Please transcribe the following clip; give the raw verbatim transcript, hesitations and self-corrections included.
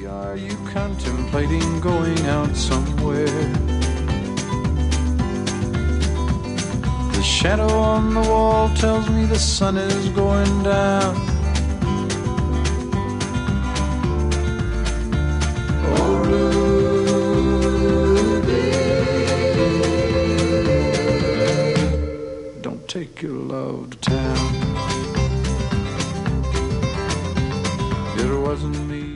Are you contemplating going out somewhere? The shadow on the wall tells me the sun is going down. Oh, Ruby, don't take your love to town. It wasn't me